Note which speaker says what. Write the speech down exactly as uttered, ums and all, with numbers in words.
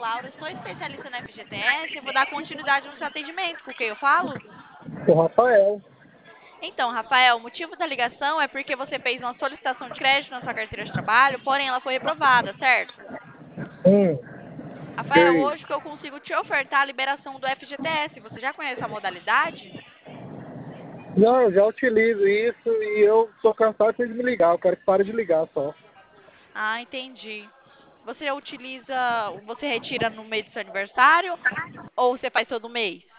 Speaker 1: Laura, sou especialista na F G T S e vou dar continuidade no seu atendimento. Com quem eu falo?
Speaker 2: O Rafael.
Speaker 1: Então, Rafael, o motivo da ligação é porque você fez uma solicitação de crédito na sua carteira de trabalho, porém ela foi reprovada, certo?
Speaker 2: Hum, e
Speaker 1: Rafael,
Speaker 2: aí?
Speaker 1: hoje que eu consigo te ofertar a liberação do F G T S, você já conhece a modalidade?
Speaker 2: Não, eu já utilizo isso e eu tô cansado de me ligar. Eu quero que pare de ligar só.
Speaker 1: Ah, entendi. Você utiliza, você retira no mês do seu aniversário ou você faz todo mês?